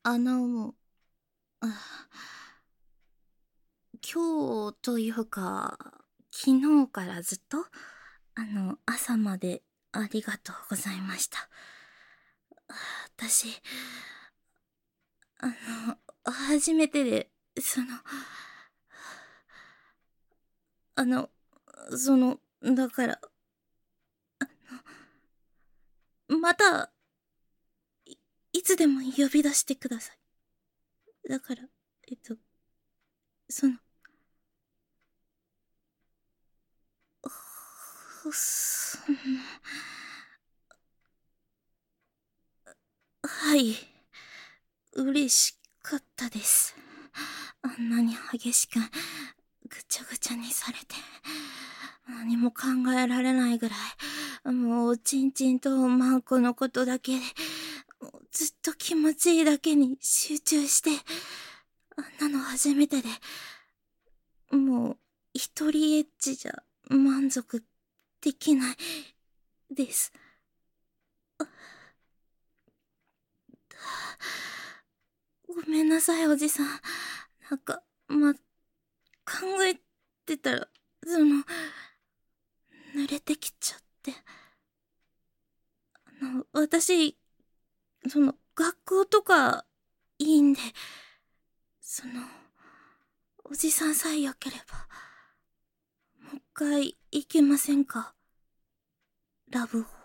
あの、あ今日というか、昨日からずっと、朝までありがとうございました。私、あ初めてで、あの、だから、また、い、いつでも呼び出してください。だから、えっと、その、その、はい、嬉しかったです。あんなに激しく、ぐちゃぐちゃにされて、何も考えられないぐらい、もう、ちんちんとマンコのことだけで、もうずっと気持ちいいだけに集中して、あんなの初めてで、もう、一人エッチじゃ満足できないです。ごめんなさい、おじさん。なんか、考えてたら、濡れてきちゃって。私、学校とか、いいんで、おじさんさえ良ければ、もう一回行けませんか？ラブホ。